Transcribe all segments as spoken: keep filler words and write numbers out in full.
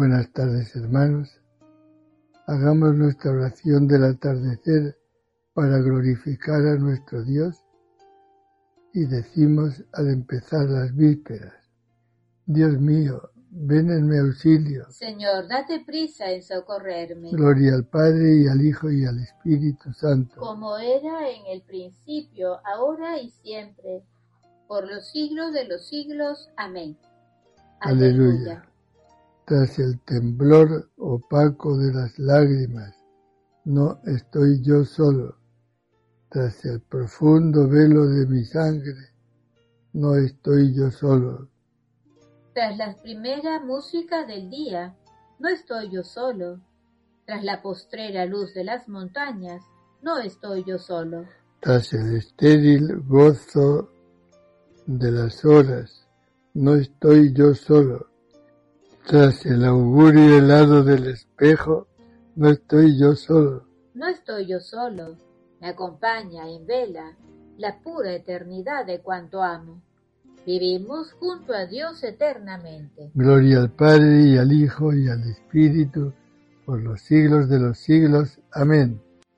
Buenas tardes, hermanos. Hagamos nuestra oración del atardecer para glorificar a nuestro Dios y decimos al empezar las vísperas: Dios mío, ven en mi auxilio. Señor, date prisa en socorrerme. Gloria al Padre y al Hijo y al Espíritu Santo. Como era en el principio, ahora y siempre, por los siglos de los siglos. Amén. Aleluya. Aleluya. Tras el temblor opaco de las lágrimas, no estoy yo solo. Tras el profundo velo de mi sangre, no estoy yo solo. Tras la primera música del día, no estoy yo solo. Tras la postrera luz de las montañas, no estoy yo solo. Tras el estéril gozo de las horas, no estoy yo solo. Tras el augurio helado del espejo, no estoy yo solo. No estoy yo solo. Me acompaña en vela la pura eternidad de cuanto amo. Vivimos junto a Dios eternamente. Gloria al Padre y al Hijo y al Espíritu, por los siglos de los siglos. Amén.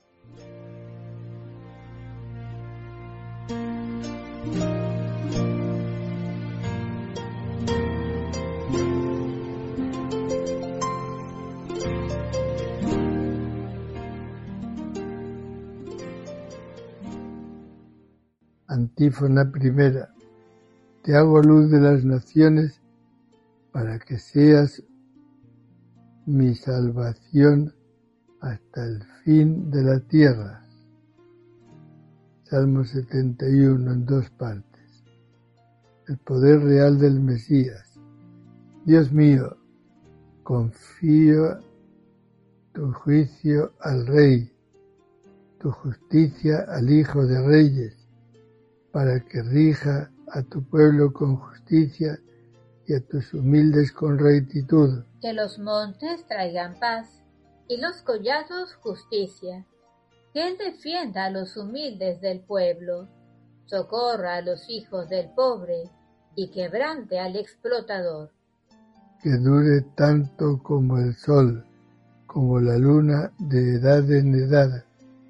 Antífona primera. Te hago luz de las naciones para que seas mi salvación hasta el fin de la tierra. Salmo setenta y uno en dos partes. El poder real del Mesías. Dios mío, confío tu juicio al Rey, tu justicia al Hijo de Reyes, para que rija a tu pueblo con justicia y a tus humildes con rectitud. Que los montes traigan paz y los collados justicia. Que Él defienda a los humildes del pueblo, socorra a los hijos del pobre y quebrante al explotador. Que dure tanto como el sol, como la luna de edad en edad.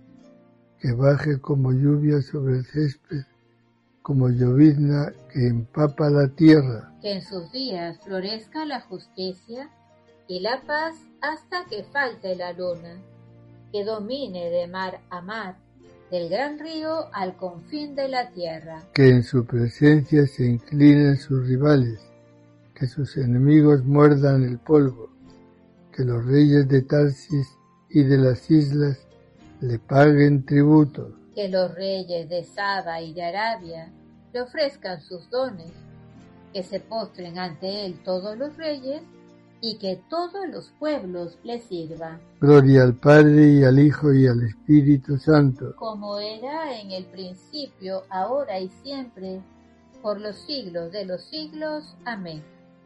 Que baje como lluvia sobre el césped, como llovizna que empapa la tierra. Que en sus días florezca la justicia y la paz hasta que falte la luna. Que domine de mar a mar, del gran río al confín de la tierra. Que en su presencia se inclinen sus rivales, que sus enemigos muerdan el polvo, que los reyes de Tarsis y de las islas le paguen tributo. Que los reyes de Saba y de Arabia le ofrezcan sus dones, que se postren ante él todos los reyes y que todos los pueblos le sirvan. Gloria al Padre y al Hijo y al Espíritu Santo. Como era en el principio, ahora y siempre, por los siglos de los siglos. Amén.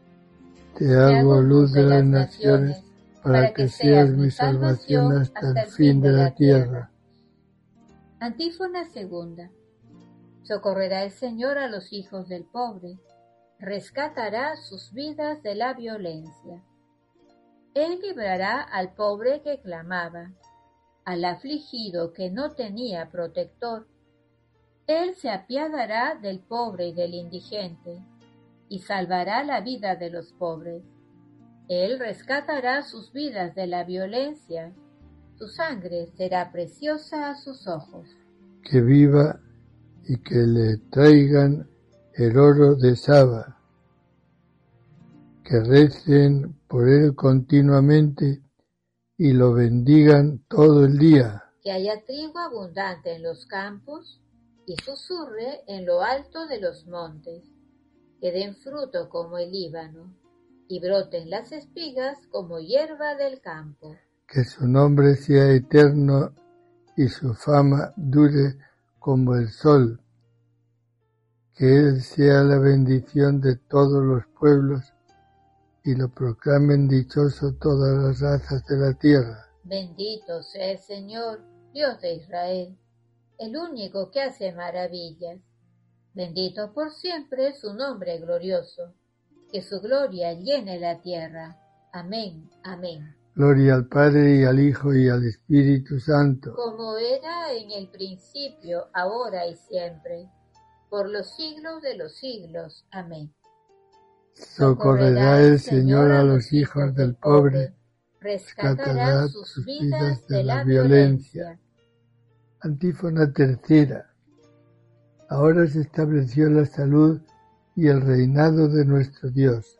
Te hago luz de las naciones, para que seas mi salvación hasta el fin de la tierra. Antífona segunda. Socorrerá el Señor a los hijos del pobre, rescatará sus vidas de la violencia. Él librará al pobre que clamaba, al afligido que no tenía protector. Él se apiadará del pobre y del indigente, y salvará la vida de los pobres. Él rescatará sus vidas de la violencia, su sangre será preciosa a sus ojos. Que viva y que le traigan el oro de Saba, que recen por él continuamente y lo bendigan todo el día. Que haya trigo abundante en los campos y susurre en lo alto de los montes, que den fruto como el Líbano y broten las espigas como hierba del campo. Que su nombre sea eterno y su fama dure como el sol. Que él sea la bendición de todos los pueblos y lo proclamen dichoso todas las razas de la tierra. Bendito sea el Señor, Dios de Israel, el único que hace maravillas. Bendito por siempre su nombre glorioso, que su gloria llene la tierra. Amén, amén. Gloria al Padre, y al Hijo, y al Espíritu Santo. Como era en el principio, ahora y siempre, por los siglos de los siglos. Amén. Socorrerá el Señor a los hijos del pobre, rescatará sus vidas de la violencia. Antífona tercera. Ahora se estableció la salud y el reinado de nuestro Dios.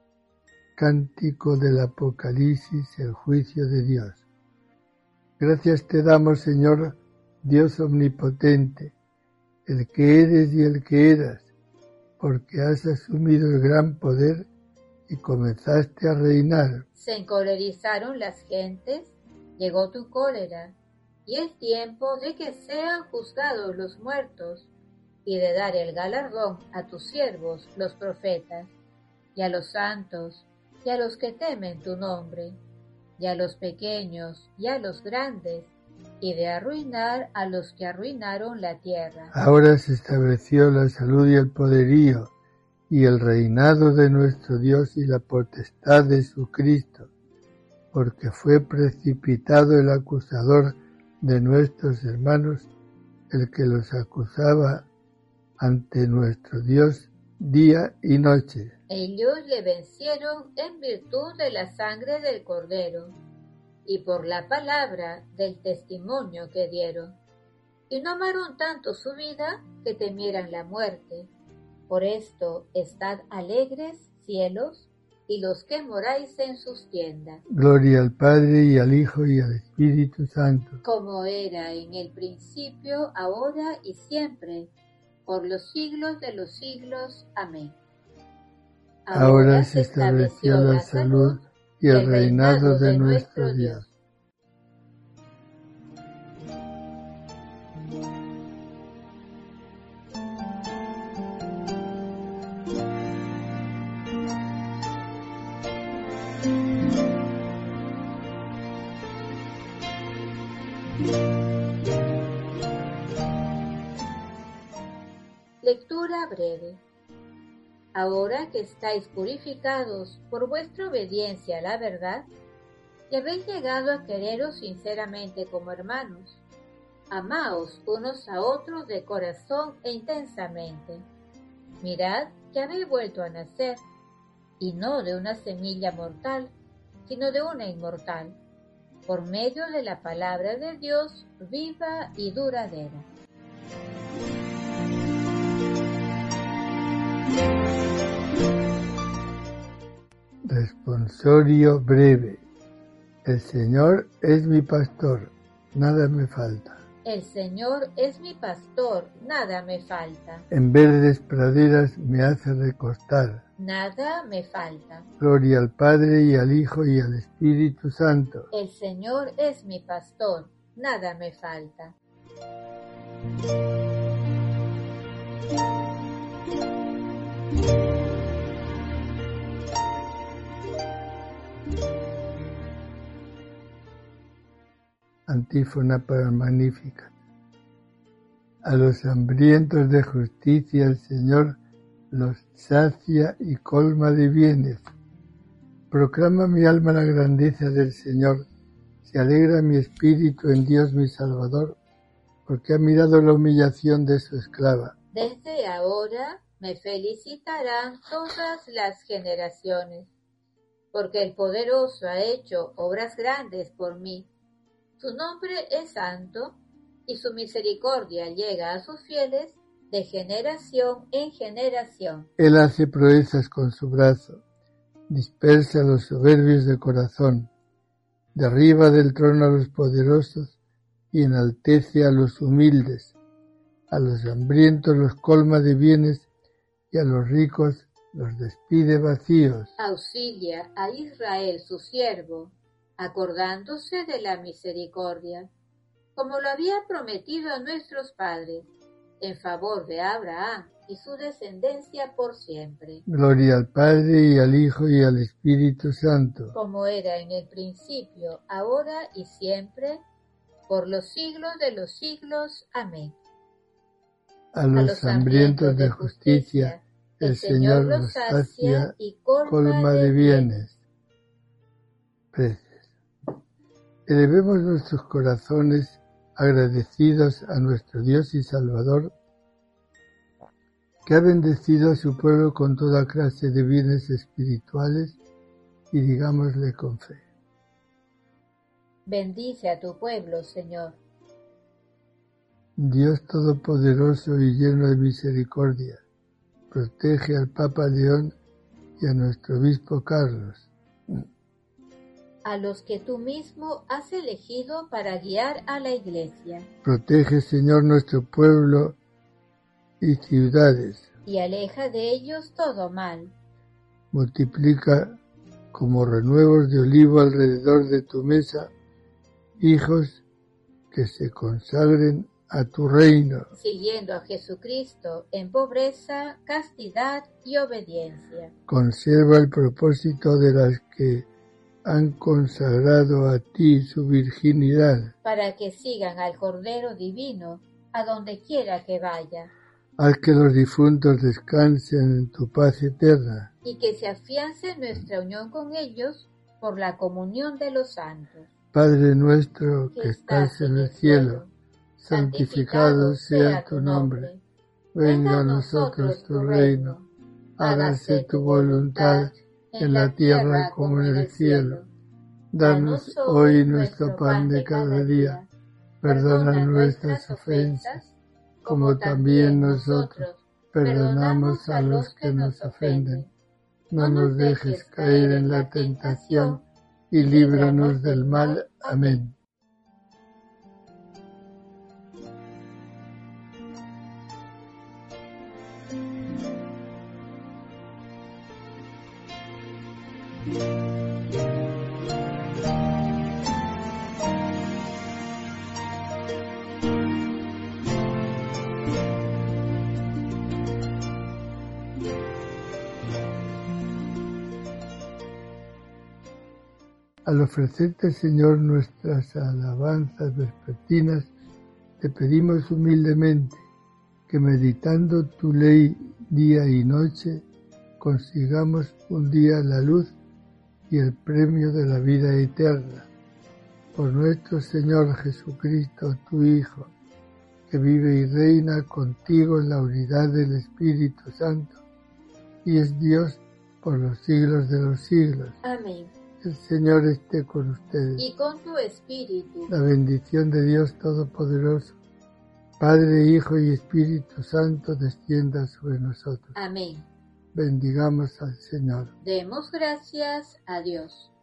Cántico del Apocalipsis, el juicio de Dios. Gracias te damos, Señor, Dios omnipotente, el que eres y el que eras, porque has asumido el gran poder y comenzaste a reinar. Se encolerizaron las gentes, llegó tu cólera, y es tiempo de que sean juzgados los muertos, y de dar el galardón a tus siervos, los profetas, y a los santos, y a los que temen tu nombre, y a los pequeños, y a los grandes, y de arruinar a los que arruinaron la tierra. Ahora se estableció la salud y el poderío, y el reinado de nuestro Dios y la potestad de su Cristo, porque fue precipitado el acusador de nuestros hermanos, el que los acusaba ante nuestro Dios día y noche. Ellos le vencieron en virtud de la sangre del Cordero y por la palabra del testimonio que dieron. Y no amaron tanto su vida que temieran la muerte. Por esto, estad alegres, cielos, y los que moráis en sus tiendas. Gloria al Padre, y al Hijo, y al Espíritu Santo. Como era en el principio, ahora y siempre, por los siglos de los siglos. Amén. Ahora, Ahora se estableció la salud y el reinado de nuestro Dios. Lectura breve. Ahora que estáis purificados por vuestra obediencia a la verdad, y habéis llegado a quereros sinceramente como hermanos, amaos unos a otros de corazón e intensamente. Mirad que habéis vuelto a nacer, y no de una semilla mortal, sino de una inmortal, por medio de la palabra de Dios viva y duradera. Responsorio breve. El Señor es mi pastor, nada me falta. El Señor es mi pastor, nada me falta. En verdes praderas me hace recostar. Nada me falta. Gloria al Padre, y al Hijo, y al Espíritu Santo. El Señor es mi pastor, nada me falta. Antífona para el Magnificat. A los hambrientos de justicia el Señor los sacia y colma de bienes. Proclama mi alma la grandeza del Señor, se alegra mi espíritu en Dios mi Salvador, porque ha mirado la humillación de su esclava. Desde ahora me felicitarán todas las generaciones, porque el poderoso ha hecho obras grandes por mí. Su nombre es santo, y su misericordia llega a sus fieles de generación en generación. Él hace proezas con su brazo, dispersa a los soberbios de corazón, derriba del trono a los poderosos y enaltece a los humildes. A los hambrientos los colma de bienes y a los ricos los despide vacíos. Auxilia a Israel su siervo, acordándose de la misericordia, como lo había prometido a nuestros padres, en favor de Abraham y su descendencia por siempre. Gloria al Padre, y al Hijo, y al Espíritu Santo. Como era en el principio, ahora y siempre, por los siglos de los siglos. Amén. A los, a los hambrientos de justicia, el Señor los sacia y colma de bienes. preces. Elevemos nuestros corazones agradecidos a nuestro Dios y Salvador, que ha bendecido a su pueblo con toda clase de bienes espirituales, y digámosle con fe. Bendice a tu pueblo, Señor. Dios Todopoderoso y lleno de misericordia, protege al Papa León y a nuestro Obispo Carlos, a los que tú mismo has elegido para guiar a la Iglesia. Protege, Señor, nuestro pueblo y ciudades, y aleja de ellos todo mal. Multiplica como renuevos de olivo alrededor de tu mesa hijos que se consagren a tu reino, siguiendo a Jesucristo en pobreza, castidad y obediencia. Conserva el propósito de las que han consagrado a ti su virginidad, para que sigan al Cordero Divino a donde quiera que vaya. Haz que los difuntos descansen en tu paz eterna, y que se afiance nuestra unión con ellos por la comunión de los santos. Padre nuestro que estás en el cielo, santificado sea tu nombre. Venga a nosotros tu reino. Hágase tu voluntad en la tierra como en el cielo. Danos hoy nuestro pan de cada día. Perdona nuestras ofensas, como también nosotros perdonamos a los que nos ofenden. No nos dejes caer en la tentación y líbranos del mal. Amén. Al ofrecerte, Señor, nuestras alabanzas vespertinas, te pedimos humildemente que, meditando tu ley día y noche, consigamos un día la luz y el premio de la vida eterna. Por nuestro Señor Jesucristo, tu Hijo, que vive y reina contigo en la unidad del Espíritu Santo, y es Dios por los siglos de los siglos. Amén. El Señor esté con ustedes. Y con tu espíritu. La bendición de Dios Todopoderoso, Padre, Hijo y Espíritu Santo, descienda sobre nosotros. Amén. Bendigamos al Señor. Demos gracias a Dios.